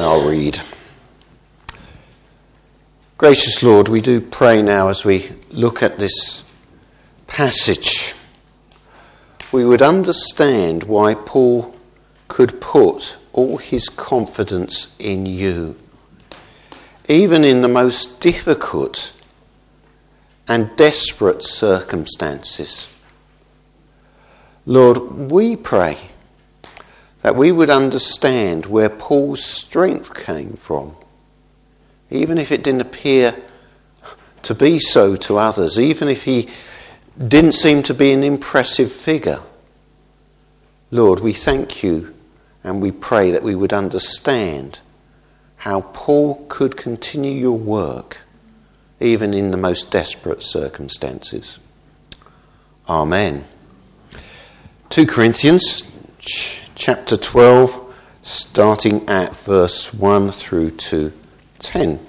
I'll read. Gracious Lord, we do pray now as we look at this passage, we would understand why Paul could put all his confidence in you, even in the most difficult and desperate circumstances. Lord, we pray that we would understand where Paul's strength came from, even if it didn't appear to be so to others, even if he didn't seem to be an impressive figure. Lord, we thank you and we pray that we would understand how Paul could continue your work even in the most desperate circumstances. Amen. 2 Corinthians chapter 12, starting at verse 1 through to 10.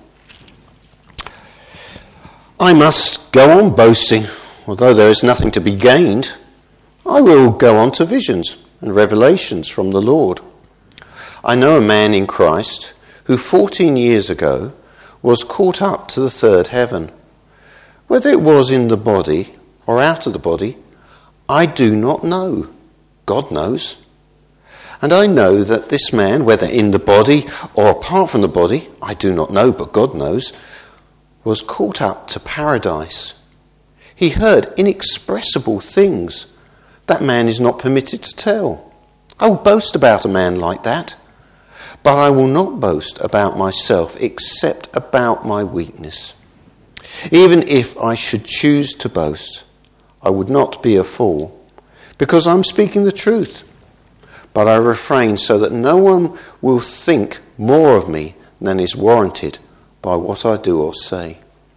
I must go on boasting, although there is nothing to be gained. I will go on to visions and revelations from the Lord. I know a man in Christ who 14 years ago was caught up to the third heaven. Whether it was in the body or out of the body, I do not know. God knows. And I know that this man, whether in the body or apart from the body, I do not know, but God knows, was caught up to paradise. He heard inexpressible things that man is not permitted to tell. I will boast about a man like that, but I will not boast about myself except about my weakness. Even if I should choose to boast, I would not be a fool, because I'm speaking the truth. But I refrain so that no one will think more of me than is warranted by what I do or say.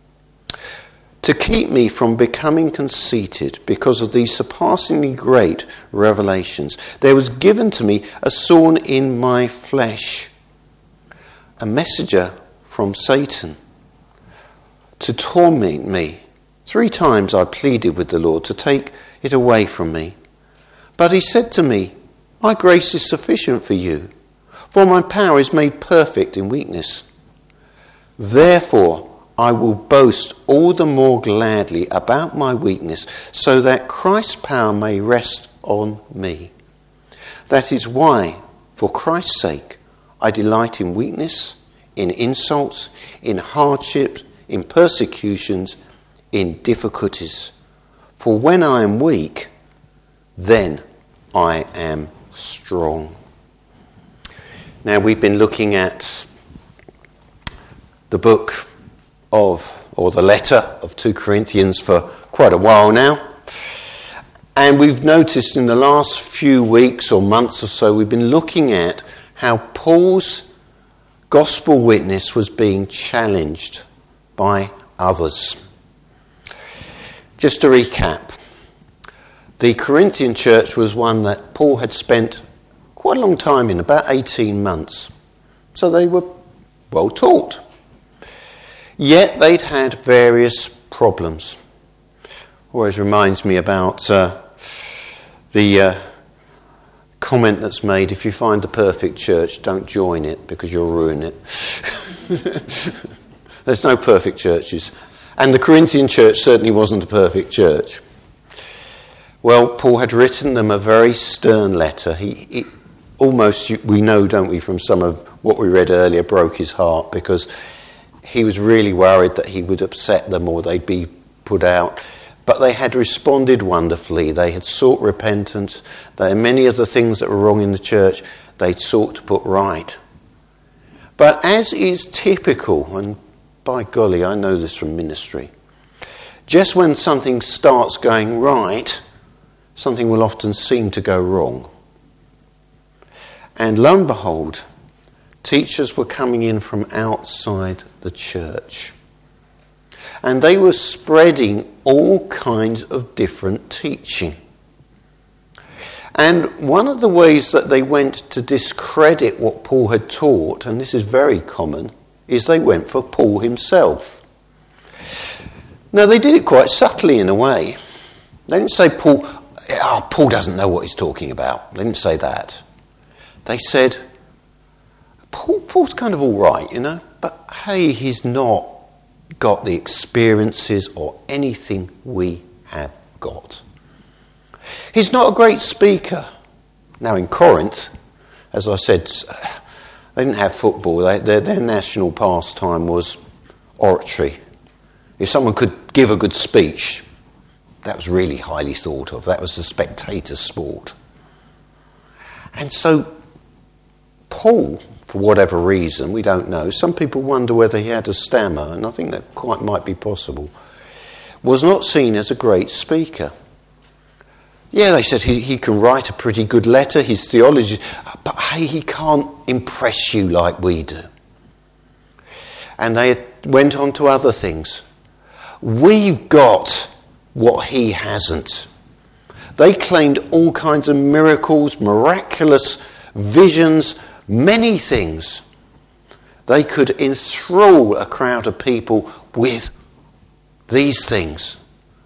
To keep me from becoming conceited because of these surpassingly great revelations, there was given to me a thorn in my flesh, a messenger from Satan to torment me. 3 times I pleaded with the Lord to take it away from me. But he said to me, my grace is sufficient for you, for my power is made perfect in weakness. Therefore, I will boast all the more gladly about my weakness, so that Christ's power may rest on me. That is why, for Christ's sake, I delight in weakness, in insults, in hardships, in persecutions, in difficulties. For when I am weak, then I am strong. Now, we've been looking at the book or the letter of 2 Corinthians for quite a while now. And we've noticed in the last few weeks or months or so, we've been looking at how Paul's gospel witness was being challenged by others. Just to recap, the Corinthian church was one that Paul had spent quite a long time in, about 18 months. So they were well taught. Yet they'd had various problems. Always reminds me about the comment that's made, if you find the perfect church, don't join it because you'll ruin it. There's no perfect churches. And the Corinthian church certainly wasn't a perfect church. Well, Paul had written them a very stern letter. He almost, we know, don't we, from some of what we read earlier, broke his heart because he was really worried that he would upset them or they'd be put out. But they had responded wonderfully. They had sought repentance. Many of the things that were wrong in the church, they'd sought to put right. But as is typical, and by golly, I know this from ministry, just when something starts going right, something will often seem to go wrong. And lo and behold, teachers were coming in from outside the church. And they were spreading all kinds of different teaching. And one of the ways that they went to discredit what Paul had taught, and this is very common, is they went for Paul himself. Now, they did it quite subtly in a way. They didn't say Paul doesn't know what he's talking about. They didn't say that. They said, Paul's kind of all right, but hey, he's not got the experiences or anything we have got. He's not a great speaker. Now in Corinth, as I said, they didn't have football. Their national pastime was oratory. If someone could give a good speech, that was really highly thought of. That was the spectator sport. And so Paul, for whatever reason, we don't know, some people wonder whether he had a stammer, and I think that quite might be possible, was not seen as a great speaker. Yeah, they said he can write a pretty good letter, his theology, but hey, he can't impress you like we do. And they went on to other things. We've got what he hasn't. They claimed all kinds of miracles, miraculous visions, many things. They could enthrall a crowd of people with these things.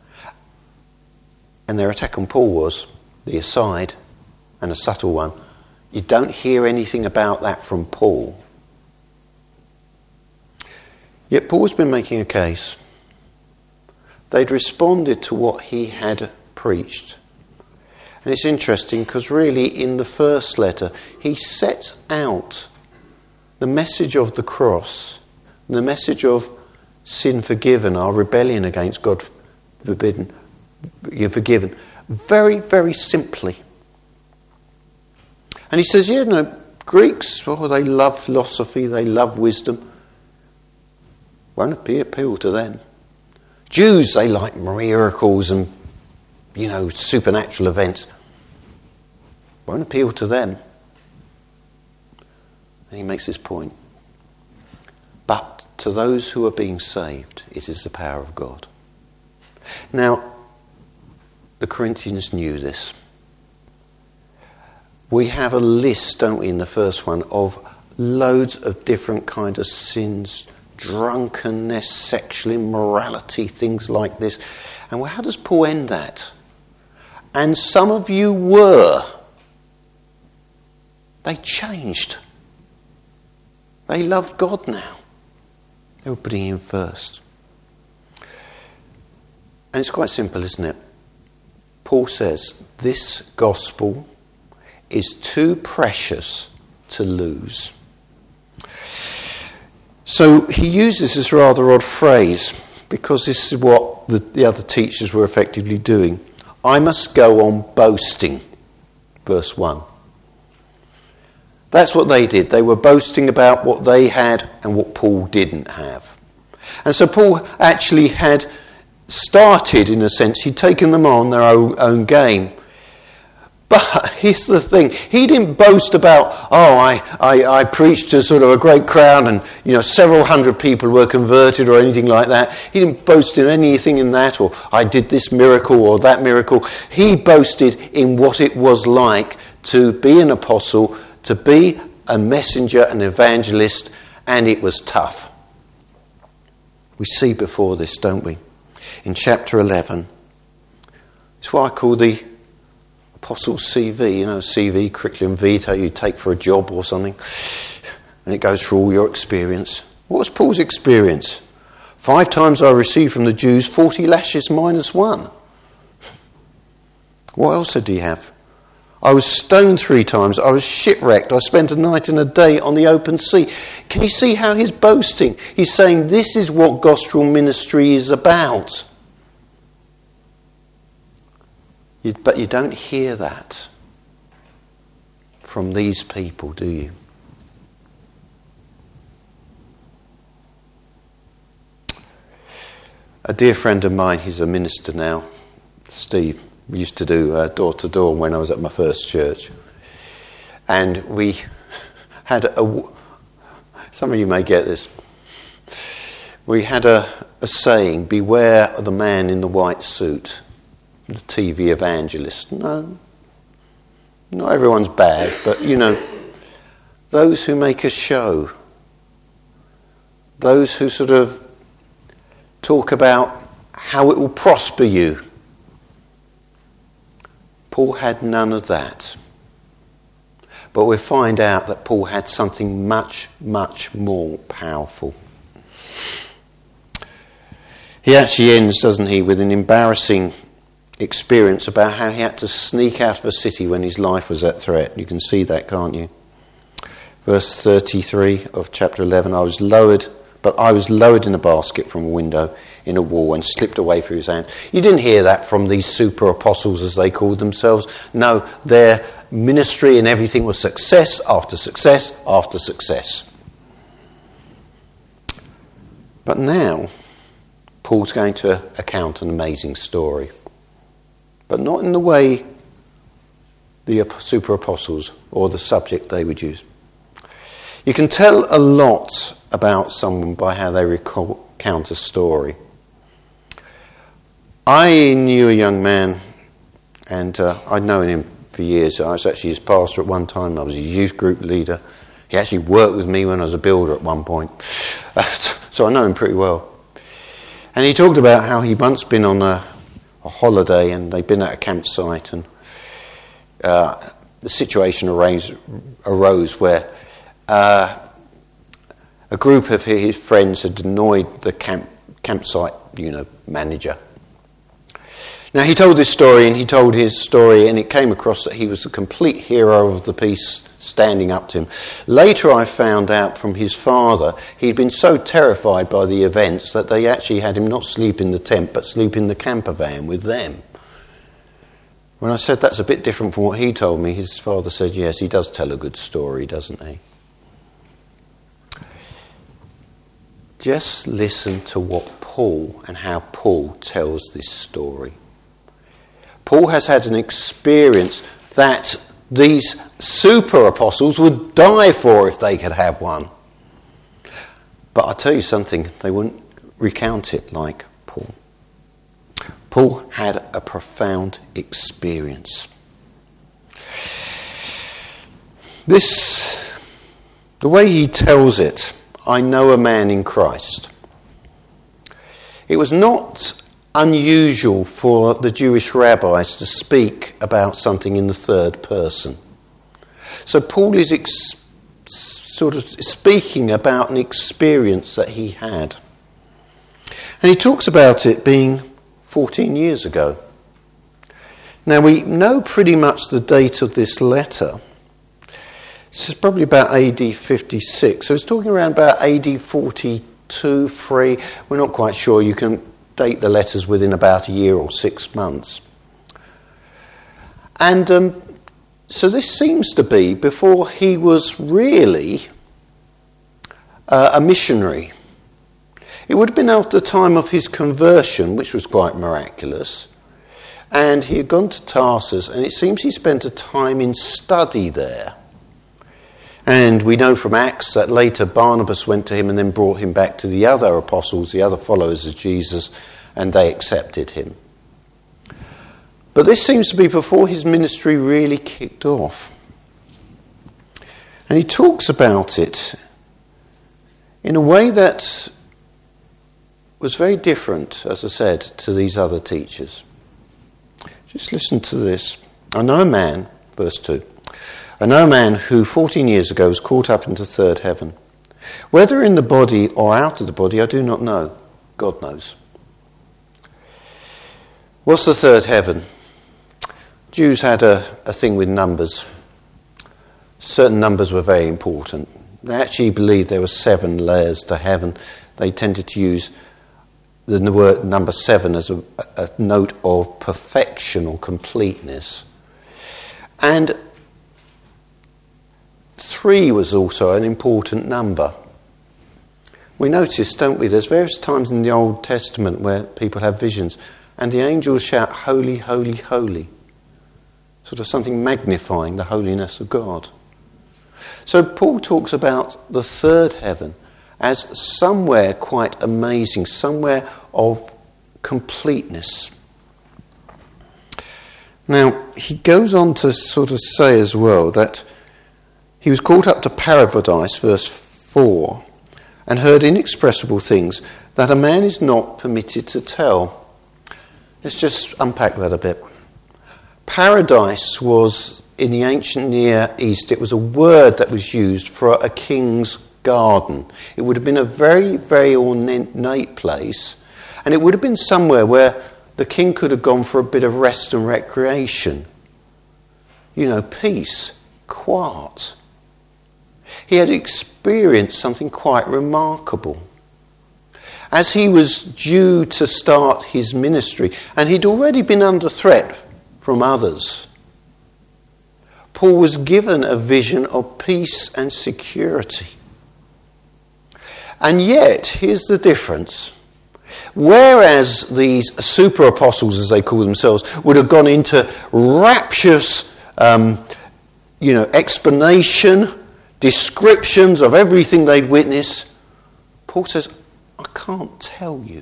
And their attack on Paul was the aside, and a subtle one. You don't hear anything about that from Paul. Yet Paul's been making a case. They'd responded to what he had preached. And it's interesting because really in the first letter he sets out the message of the cross, the message of sin forgiven, our rebellion against God forbidden, you're forgiven, very, very simply. And he says, Greeks, they love philosophy, they love wisdom. Won't appeal to them. Jews, they like miracles and, supernatural events. Won't appeal to them. And he makes this point. But to those who are being saved, it is the power of God. Now, the Corinthians knew this. We have a list, don't we, in the first one, of loads of different kinds of sins, drunkenness, sexual immorality, things like this. And how does Paul end that? And some of you were. They changed. They loved God now. They were putting him first. And it's quite simple, isn't it? Paul says, this gospel is too precious to lose. So he uses this rather odd phrase, because this is what the other teachers were effectively doing. I must go on boasting, verse 1. That's what they did. They were boasting about what they had and what Paul didn't have. And so Paul actually had started, in a sense, he'd taken them on their own game. But here's the thing, he didn't boast about, I preached to sort of a great crowd and several hundred people were converted or anything like that. He didn't boast in anything in that, or I did this miracle or that miracle. He boasted in what it was like to be an apostle, to be a messenger, an evangelist, and it was tough. We see before this, don't we? In chapter 11, it's what I call the Apostle's CV, CV, curriculum vitae you take for a job or something, and it goes through all your experience. What was Paul's experience? 5 times I received from the Jews 40 lashes minus 1. What else did he have? I was stoned 3 times. I was shipwrecked. I spent a night and a day on the open sea. Can you see how he's boasting? He's saying this is what gospel ministry is about. But you don't hear that from these people, do you? A dear friend of mine, he's a minister now, Steve. We used to do door to door when I was at my first church. And we had some of you may get this. We had a saying, beware of the man in the white suit, the TV evangelist. No, not everyone's bad, but those who make a show, those who sort of talk about how it will prosper you. Paul had none of that. But we'll find out that Paul had something much, much more powerful. He actually ends, doesn't he, with an embarrassing experience about how he had to sneak out of a city when his life was at threat. You can see that, can't you? Verse 33 of chapter 11, I was lowered in a basket from a window in a wall and slipped away through his hand. You didn't hear that from these super apostles, as they called themselves. No, their ministry and everything was success after success after success. But now, Paul's going to account an amazing story. But not in the way the super apostles or the subject they would use. You can tell a lot about someone by how they recount a story. I knew a young man, and I'd known him for years. I was actually his pastor at one time. I was his youth group leader. He actually worked with me when I was a builder at one point. So I know him pretty well. And he talked about how he'd once been on a holiday and they'd been at a campsite, and the situation arose where a group of his friends had annoyed the campsite, manager. Now he told this story, and he told his story, and it came across that he was the complete hero of the piece, standing up to him. Later I found out from his father he'd been so terrified by the events that they actually had him not sleep in the tent but sleep in the camper van with them. When I said that's a bit different from what he told me, his father said, yes, he does tell a good story, doesn't he? Just listen to what Paul and how Paul tells this story. Paul has had an experience that these super apostles would die for if they could have one. But I'll tell you something, they wouldn't recount it like Paul. Paul had a profound experience. The way he tells it, I know a man in Christ. It was not unusual for the Jewish rabbis to speak about something in the third person. So Paul is sort of speaking about an experience that he had. And he talks about it being 14 years ago. Now we know pretty much the date of this letter. This is probably about AD 56. So it's talking around about AD 42, 3. We're not quite sure. You can date the letters within about a year or 6 months. And so this seems to be before he was really a missionary. It would have been after the time of his conversion, which was quite miraculous. And he had gone to Tarsus, and it seems he spent a time in study there. And we know from Acts that later Barnabas went to him and then brought him back to the other apostles, the other followers of Jesus, and they accepted him. But this seems to be before his ministry really kicked off. And he talks about it in a way that was very different, as I said, to these other teachers. Just listen to this. I know a man, verse 2. I know a man who 14 years ago was caught up into third heaven. Whether in the body or out of the body, I do not know. God knows. What's the third heaven? Jews had a thing with numbers. Certain numbers were very important. They actually believed there were 7 layers to heaven. They tended to use the word number 7 as a note of perfection or completeness. And 3 was also an important number. We notice, don't we, there's various times in the Old Testament where people have visions and the angels shout, holy, holy, holy. Sort of something magnifying the holiness of God. So Paul talks about the third heaven as somewhere quite amazing, somewhere of completeness. Now, he goes on to sort of say as well that he was caught up to paradise, verse 4, and heard inexpressible things that a man is not permitted to tell. Let's just unpack that a bit. Paradise was in the ancient Near East, it was a word that was used for a king's garden. It would have been a very, very ornate place, and it would have been somewhere where the king could have gone for a bit of rest and recreation. Peace, quiet. He had experienced something quite remarkable. As he was due to start his ministry, and he'd already been under threat from others, Paul was given a vision of peace and security. And yet, here's the difference. Whereas these super apostles, as they call themselves, would have gone into rapturous, explanation, descriptions of everything they'd witnessed, Paul says, I can't tell you.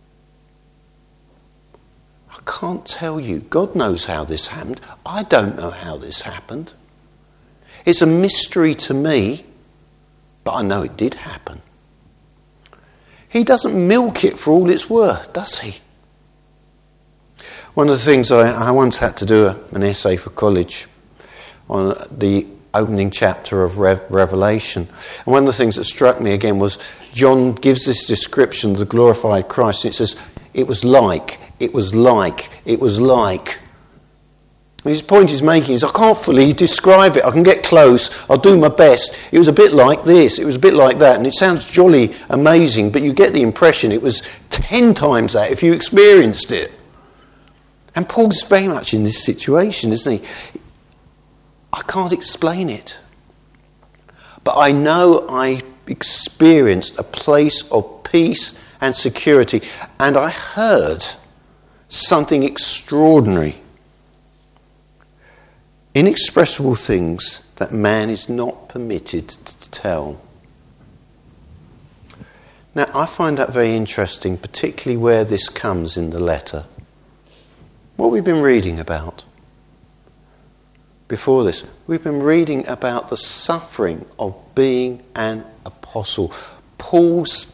I can't tell you. God knows how this happened. I don't know how this happened. It's a mystery to me, but I know it did happen. He doesn't milk it for all it's worth, does he? One of the things I once had to do an essay for college on the opening chapter of Revelation. And one of the things that struck me again was John gives this description of the glorified Christ. And it says, it was like. And his point he's making is, I can't fully describe it. I can get close. I'll do my best. It was a bit like this. It was a bit like that. And it sounds jolly amazing, but you get the impression it was 10 times that if you experienced it. And Paul's very much in this situation, isn't he? I can't explain it. But I know I experienced a place of peace and security. And I heard something extraordinary. Inexpressible things that man is not permitted to tell. Now, I find that very interesting, particularly where this comes in the letter. What we've been reading about. Before this, we've been reading about the suffering of being an apostle. Paul's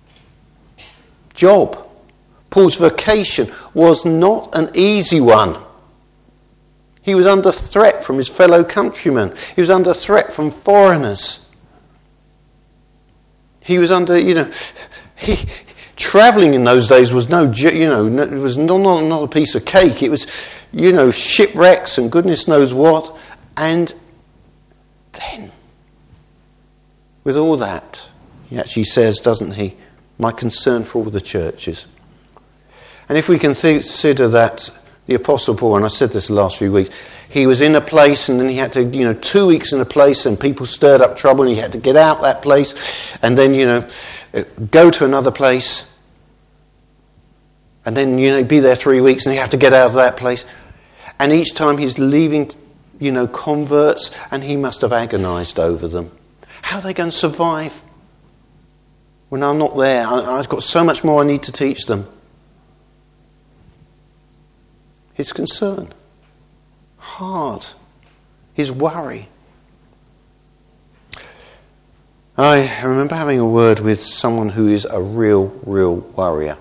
job, Paul's vocation was not an easy one. He was under threat from his fellow countrymen. He was under threat from foreigners. He was under, travelling in those days was it was not a piece of cake. It was, shipwrecks and goodness knows what. And then, with all that, he actually says, doesn't he, my concern for all the churches. And if we consider that the Apostle Paul, and I said this the last few weeks, he was in a place and then he had to, 2 weeks in a place and people stirred up trouble and he had to get out that place and then, go to another place and then, be there 3 weeks and he had to get out of that place. And each time he's leaving, converts, and he must have agonised over them. How are they going to survive when I'm not there? I've got so much more I need to teach them. His concern, hard, his worry. I remember having a word with someone who is a real worrier.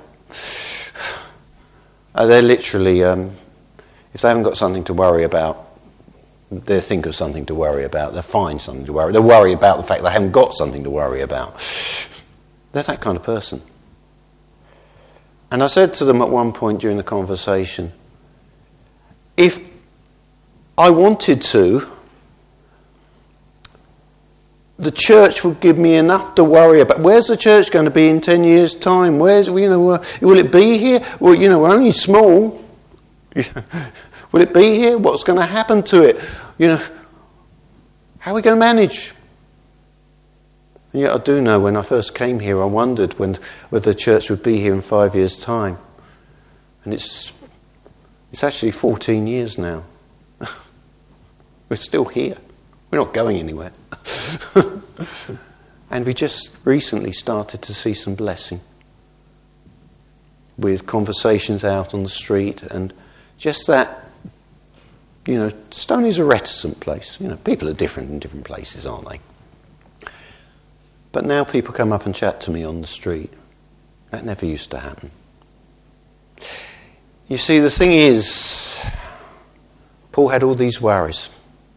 They're literally, if they haven't got something to worry about, they think of something to worry about. They find something to worry. They worry about the fact they haven't got something to worry about. They're that kind of person. And I said to them at one point during the conversation, if I wanted to, the church would give me enough to worry about. Where's the church going to be in 10 years' time? Will it be here? Well, we're only small. Will it be here? What's going to happen to it? How are we going to manage? And yet I do know when I first came here, I wondered whether the church would be here in 5 years' time. And it's actually 14 years now. We're still here. We're not going anywhere. And we just recently started to see some blessing with conversations out on the street and just that, Stoney's a reticent place. People are different in different places, aren't they? But now people come up and chat to me on the street. That never used to happen. You see, the thing is, Paul had all these worries.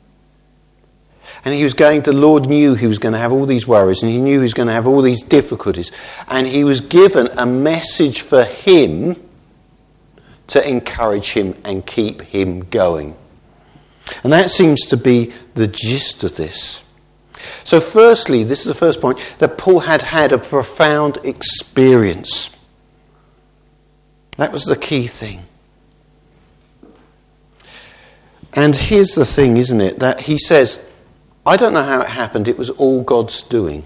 And the Lord knew he was going to have all these worries, and he knew he was going to have all these difficulties. And he was given a message for him to encourage him and keep him going. And that seems to be the gist of this. So firstly, this is the first point, that Paul had had a profound experience. That was the key thing. And here's the thing, isn't it? That he says, I don't know how it happened, it was all God's doing.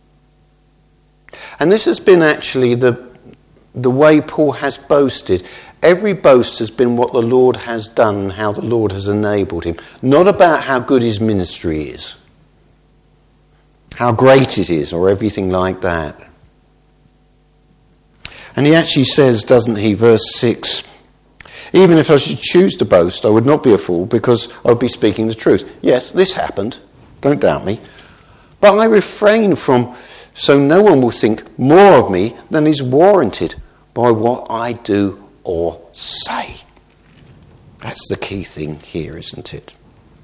And this has been actually the way Paul has boasted. Every boast has been what the Lord has done and how the Lord has enabled him. Not about how good his ministry is, how great it is, or everything like that. And he actually says, doesn't he, verse 6, even if I should choose to boast, I would not be a fool, because I would be speaking the truth. Yes, this happened, don't doubt me. But I refrain from, so no one will think more of me than is warranted by what I do or say. That's the key thing here, isn't it?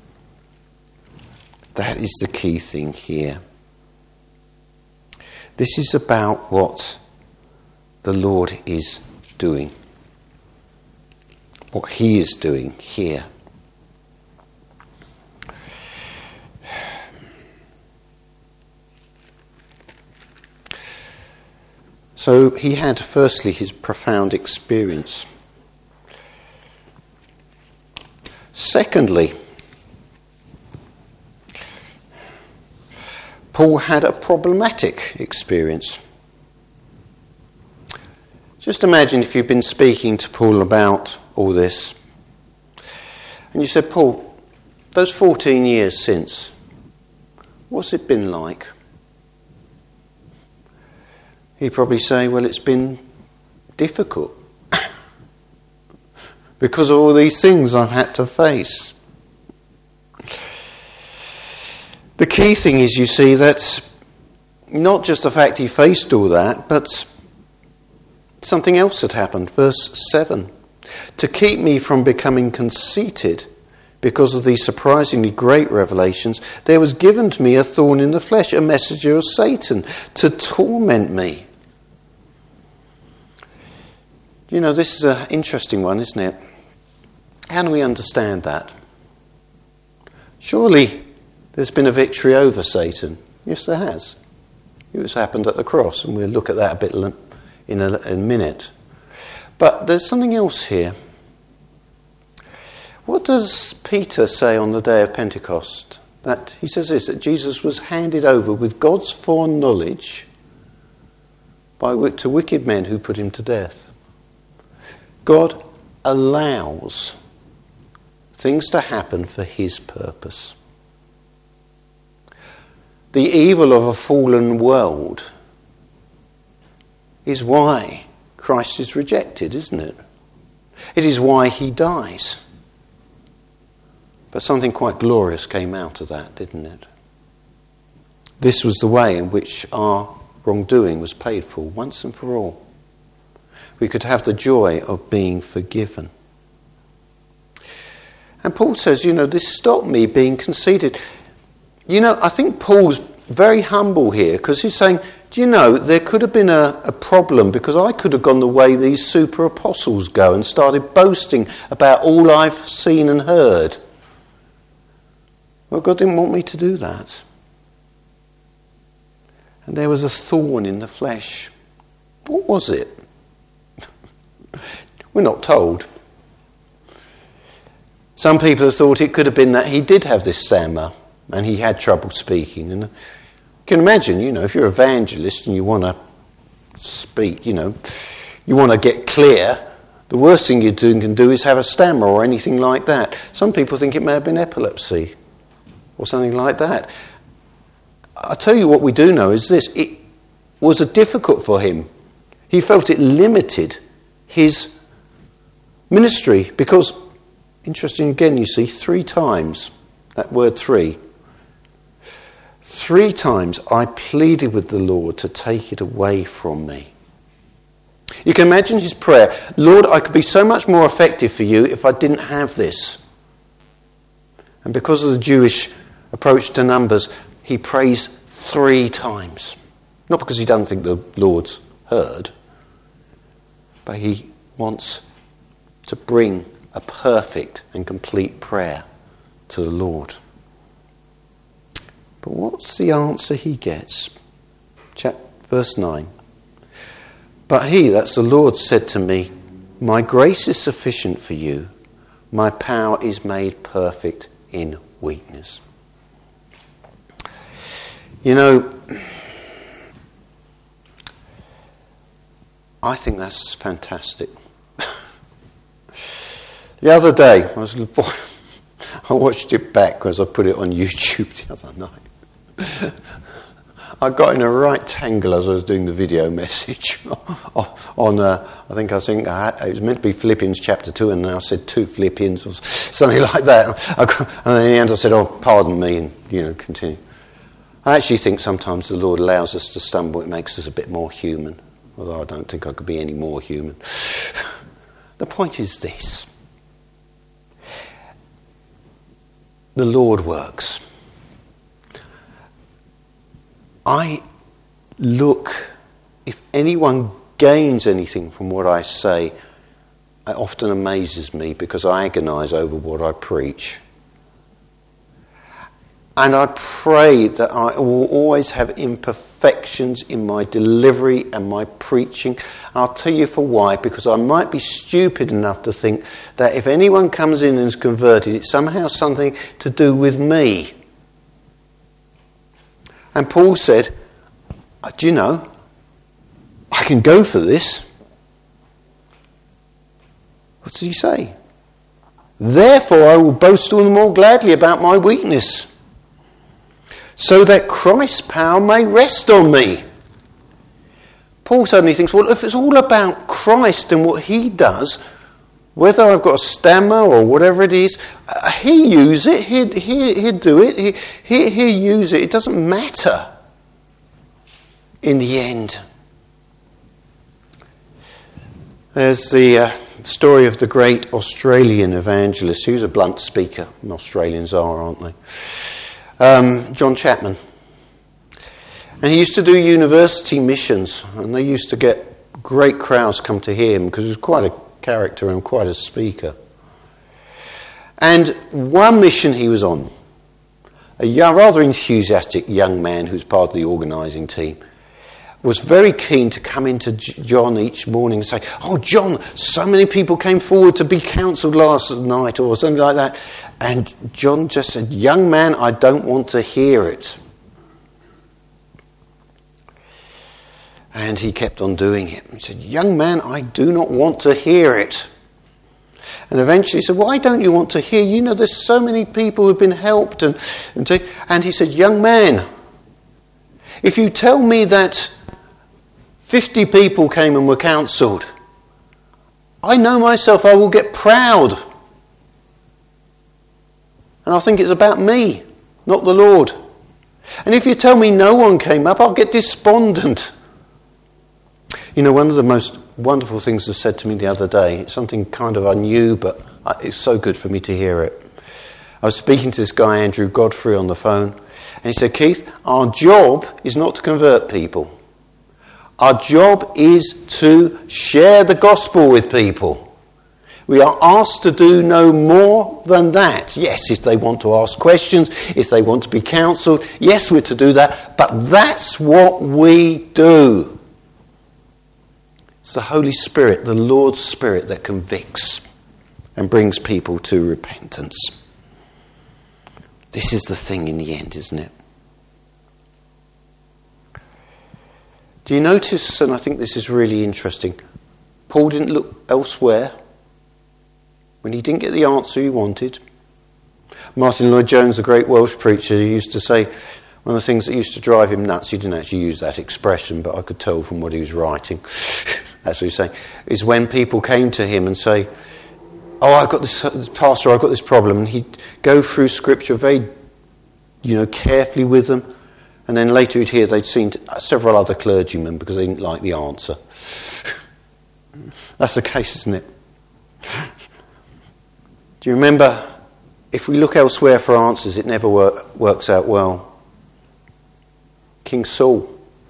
That is the key thing here. This is about what the Lord is doing. What he is doing here. So he had, firstly, his profound experience. Secondly, Paul had a problematic experience. Just imagine if you've been speaking to Paul about all this, and you said, Paul, those 14 years since, what's it been like? He'd probably say, well, it's been difficult because of all these things I've had to face. The key thing is, you see, that's not just the fact he faced all that, but something else had happened. Verse 7. To keep me from becoming conceited because of these surprisingly great revelations, there was given to me a thorn in the flesh, a messenger of Satan, to torment me. You know, this is an interesting one, isn't it? How do we understand that? Surely there's been a victory over Satan. Yes, there has. It was happened at the cross, and we'll look at that a bit in a minute. But there's something else here. What does Peter say on the day of Pentecost? That he says this, that Jesus was handed over with God's foreknowledge to wicked men who put him to death. God allows things to happen for his purpose. The evil of a fallen world is why Christ is rejected, isn't it? It is why he dies. But something quite glorious came out of that, didn't it? This was the way in which our wrongdoing was paid for once and for all. We could have the joy of being forgiven. And Paul says, this stopped me being conceited. I think Paul's very humble here, because he's saying, there could have been a problem, because I could have gone the way these super apostles go and started boasting about all I've seen and heard. Well, God didn't want me to do that. And there was a thorn in the flesh. What was it? We're not told. Some people have thought it could have been that he did have this stammer and he had trouble speaking. And you can imagine, if you're an evangelist and you want to speak, you want to get clear, the worst thing you can do is have a stammer or anything like that. Some people think it may have been epilepsy or something like that. I'll tell you what we do know is this. It was difficult for him. He felt it limited his ministry, because, interesting again, you see, 3 times, that word 3 times I pleaded with the Lord to take it away from me. You can imagine his prayer, Lord, I could be so much more effective for you if I didn't have this. And because of the Jewish approach to Numbers, he prays 3 times. Not because he doesn't think the Lord's heard, but he wants to bring a perfect and complete prayer to the Lord. But what's the answer he gets? Verse 9. But he, that's the Lord, said to me, my grace is sufficient for you. My power is made perfect in weakness. You know, I think that's fantastic. The other day, I watched it back because I put it on YouTube the other night. I got in a right tangle as I was doing the video message on I think it was meant to be Philippians chapter 2, and I said 2 Philippians or something like that. And then in the end I said, oh, pardon me, and continue. I actually think sometimes the Lord allows us to stumble. It makes us a bit more human, although I don't think I could be any more human. The point is this. The Lord works. I look, if anyone gains anything from what I say, it often amazes me because I agonise over what I preach. And I pray that I will always have imperfections in my delivery and my preaching. I'll tell you for why, because I might be stupid enough to think that if anyone comes in and is converted, it's somehow something to do with me. And Paul said, do you know, I can go for this. What does he say? Therefore I will boast all the more gladly about my weakness, so that Christ's power may rest on me. Paul suddenly thinks, well, if it's all about Christ and what he does, whether I've got a stammer or whatever it is, he'll use it, he'll do it, he'll use it. It doesn't matter in the end. There's the story of the great Australian evangelist. He was a blunt speaker, and Australians are, aren't they? John Chapman. And he used to do university missions, and they used to get great crowds come to hear him because he was quite a character and quite a speaker. And one mission he was on, a rather enthusiastic young man who's part of the organising team, was very keen to come into John each morning and say, oh, John, so many people came forward to be counselled last night, or something like that. And John just said, young man, I don't want to hear it. And he kept on doing it. He said, young man, I do not want to hear it. And eventually he said, why don't you want to hear? You know, there's so many people who've been helped. And he said, young man, if you tell me that 50 people came and were counselled, I know myself, I will get proud. And I think it's about me, not the Lord. And if you tell me no one came up, I'll get despondent. You know, one of the most wonderful things was said to me the other day. It's something kind of I knew, but it's so good for me to hear it. I was speaking to this guy, Andrew Godfrey, on the phone, and he said, Keith, our job is not to convert people. Our job is to share the gospel with people. We are asked to do no more than that. Yes, if they want to ask questions, if they want to be counselled, yes, we're to do that, but that's what we do. It's the Holy Spirit, the Lord's Spirit, that convicts and brings people to repentance. This is the thing in the end, isn't it? Do you notice, and I think this is really interesting, Paul didn't look elsewhere when he didn't get the answer he wanted. Martin Lloyd-Jones, the great Welsh preacher, he used to say, one of the things that used to drive him nuts, he didn't actually use that expression, but I could tell from what he was writing, that's what he's saying, is when people came to him and say, oh, I've got this, pastor, I've got this problem, and he'd go through scripture very, carefully with them, and then later he'd hear they'd seen several other clergymen because they didn't like the answer. That's the case, isn't it? Do you remember if we look elsewhere for answers, it never works out well. King Saul,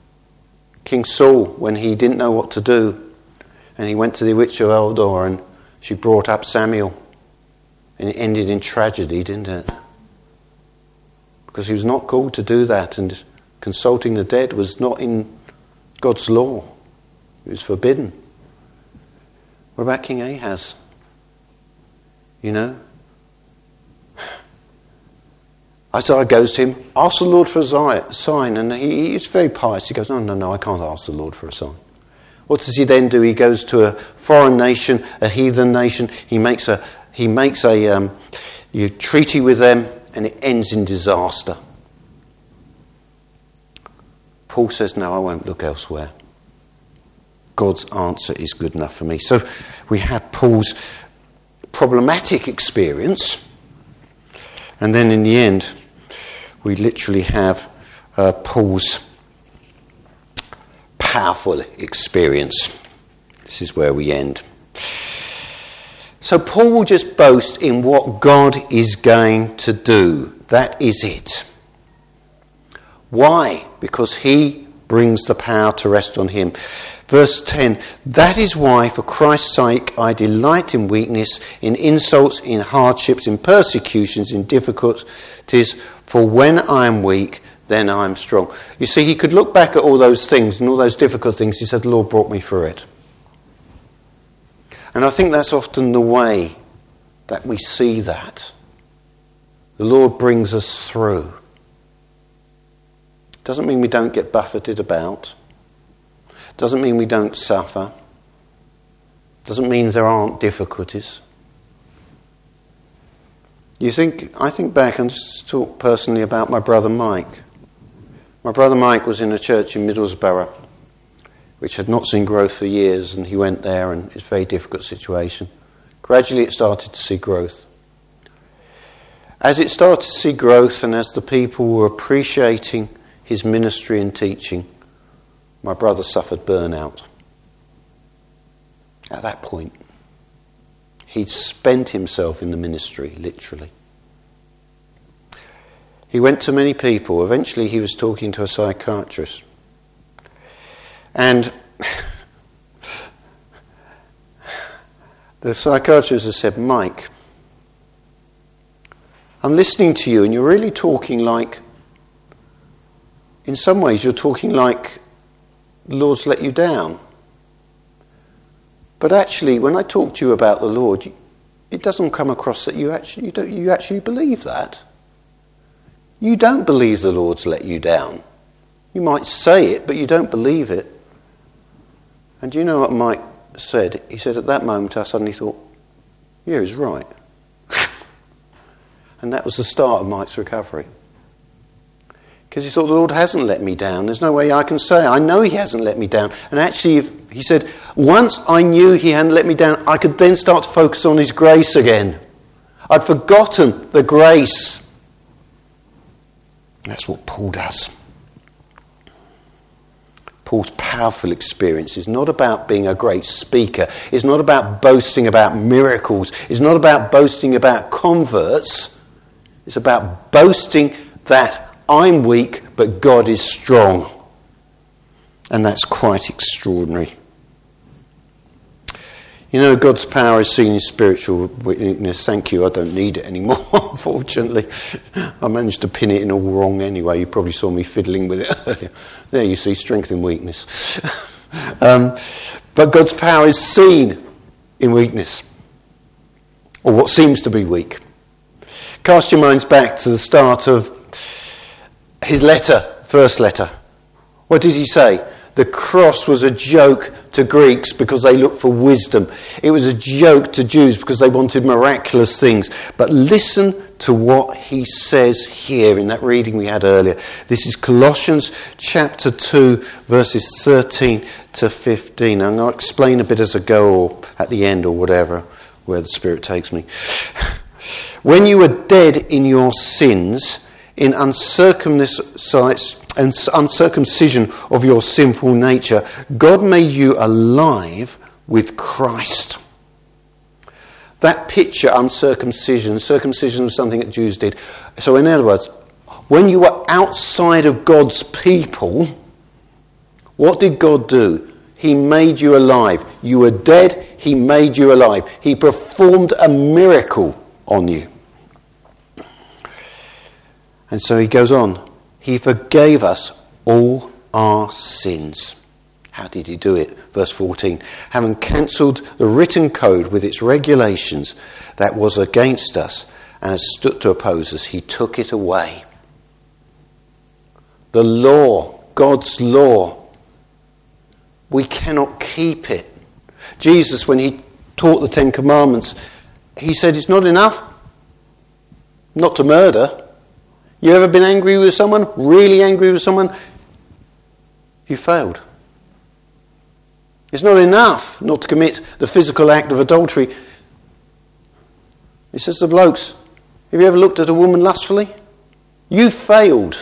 when he didn't know what to do, and he went to the witch of Endor and she brought up Samuel, and it ended in tragedy, didn't it? Because he was not called to do that, and consulting the dead was not in God's law. It was forbidden. What about King Ahaz? You know? Isaiah goes to him, ask the Lord for a sign, and he's very pious. He goes, no, I can't ask the Lord for a sign. What does he then do? He goes to a foreign nation, a heathen nation. He makes a treaty with them, and it ends in disaster. Paul says, no, I won't look elsewhere. God's answer is good enough for me. So we had Paul's problematic experience, and then in the end, we literally have Paul's powerful experience. This is where we end. So Paul will just boast in what God is going to do. That is it. Why? Because he brings the power to rest on him. Verse 10, that is why for Christ's sake I delight in weakness, in insults, in hardships, in persecutions, in difficulties, for when I am weak, then I am strong. You see, he could look back at all those things and all those difficult things. He said, the Lord brought me through it. And I think that's often the way that we see that. The Lord brings us through. Doesn't mean we don't get buffeted about. Doesn't mean we don't suffer. Doesn't mean there aren't difficulties. I think back and just talk personally about my brother Mike. My brother Mike was in a church in Middlesbrough, which had not seen growth for years, and he went there, and it's a very difficult situation. Gradually it started to see growth. As it started to see growth, and as the people were appreciating his ministry and teaching, my brother suffered burnout. At that point, he'd spent himself in the ministry, literally. He went to many people. Eventually he was talking to a psychiatrist. And the psychiatrist has said, Mike, I'm listening to you and you're really talking like, in some ways you're talking like the Lord's let you down. But actually, when I talk to you about the Lord, it doesn't come across that you actually believe that. You don't believe the Lord's let you down. You might say it, but you don't believe it. And do you know what Mike said? He said, at that moment I suddenly thought, yeah, he's right. And that was the start of Mike's recovery. Because he thought, the Lord hasn't let me down. There's no way I can say, I know he hasn't let me down. And actually, he said, once I knew he hadn't let me down, I could then start to focus on his grace again. I'd forgotten the grace. That's what Paul does. Paul's powerful experience is not about being a great speaker. It's not about boasting about miracles. It's not about boasting about converts. It's about boasting that I'm weak, but God is strong. And that's quite extraordinary. You know, God's power is seen in spiritual weakness. Thank you, I don't need it anymore, unfortunately. I managed to pin it in all wrong anyway. You probably saw me fiddling with it earlier. There you see, strength in weakness. But God's power is seen in weakness, or what seems to be weak. Cast your minds back to the start of his letter, first letter. What did he say? The cross was a joke to Greeks because they looked for wisdom. It was a joke to Jews because they wanted miraculous things. But listen to what he says here in that reading we had earlier. This is Colossians chapter 2, verses 13 to 15. I'm going to explain a bit as I go, or at the end, or whatever, where the Spirit takes me. When you were dead in your sins, in uncircumcision of your sinful nature, God made you alive with Christ. That picture, uncircumcision, circumcision was something that Jews did. So in other words, when you were outside of God's people, what did God do? He made you alive. You were dead, he made you alive. He performed a miracle on you. And so he goes on. He forgave us all our sins. How did he do it? Verse 14. Having cancelled the written code with its regulations that was against us and had stood to oppose us, he took it away. The law, God's law, we cannot keep it. Jesus, when he taught the Ten Commandments, he said it's not enough not to murder. You ever been angry with someone, really angry with someone? You failed. It's not enough not to commit the physical act of adultery. It says to the blokes, have you ever looked at a woman lustfully? You failed.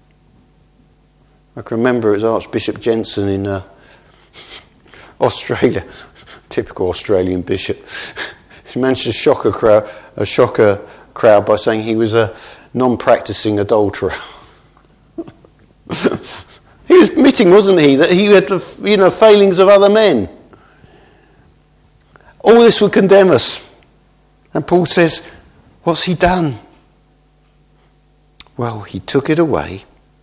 I can remember it was Archbishop Jensen in Australia, typical Australian bishop. He managed to shock a crowd by saying he was a non-practicing adulterer. He was admitting, wasn't he, that he had, failings of other men. All this would condemn us. And Paul says, what's he done? Well, he took it away.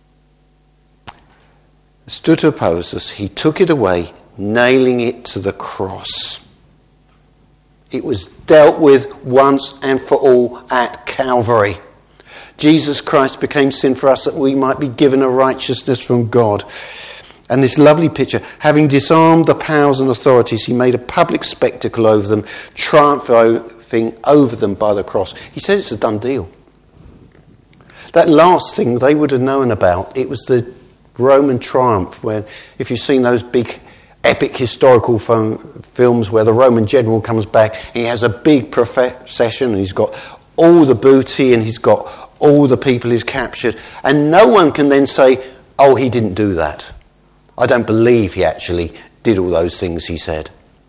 Stood to oppose us. He took it away, nailing it to the cross. It was dealt with once and for all at Calvary. Jesus Christ became sin for us that we might be given a righteousness from God. And this lovely picture, having disarmed the powers and authorities, he made a public spectacle over them, triumphing over them by the cross. He said it's a done deal. That last thing they would have known about, it was the Roman triumph, when, if you've seen those big epic historical films where the Roman general comes back and he has a big procession and he's got all the booty and he's got all the people he's captured, and no one can then say, oh, he didn't do that. I don't believe he actually did all those things he said.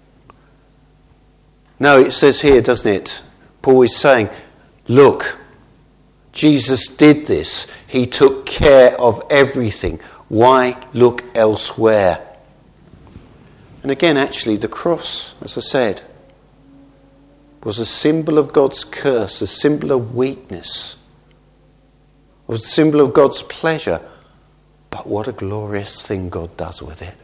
No, it says here, doesn't it? Paul is saying, look, Jesus did this. He took care of everything. Why look elsewhere? And again, actually, the cross, as I said, was a symbol of God's curse, a symbol of weakness. It was a symbol of God's pleasure. But what a glorious thing God does with it.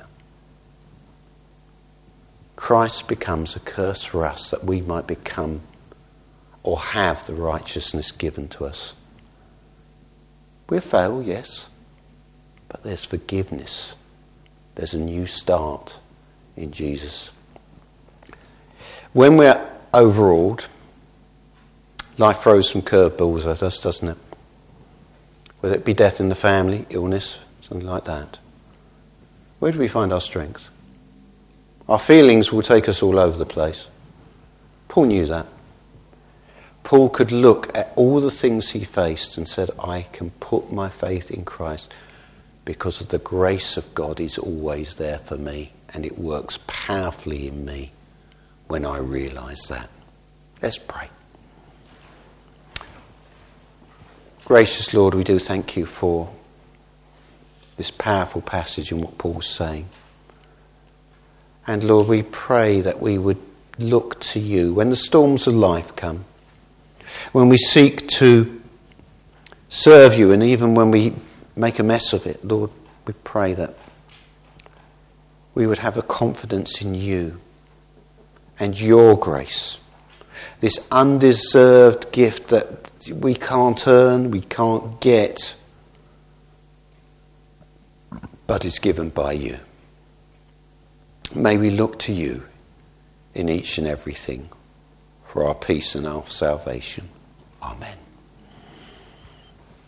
Christ becomes a curse for us that we might become or have the righteousness given to us. We'll fail, yes, but there's forgiveness. There's a new start in Jesus. When we're overawed, life throws some curveballs at us, doesn't it? Whether it be death in the family, illness, something like that. Where do we find our strength? Our feelings will take us all over the place. Paul knew that. Paul could look at all the things he faced and said, I can put my faith in Christ because of the grace of God is always there for me, and it works powerfully in me when I realise that. Let's pray. Gracious Lord, we do thank you for this powerful passage and what Paul's saying. And Lord, we pray that we would look to you when the storms of life come, when we seek to serve you, and even when we make a mess of it. Lord, we pray that we would have a confidence in you and your grace, this undeserved gift that we can't earn, we can't get, but is given by you. May we look to you in each and everything for our peace and our salvation. Amen.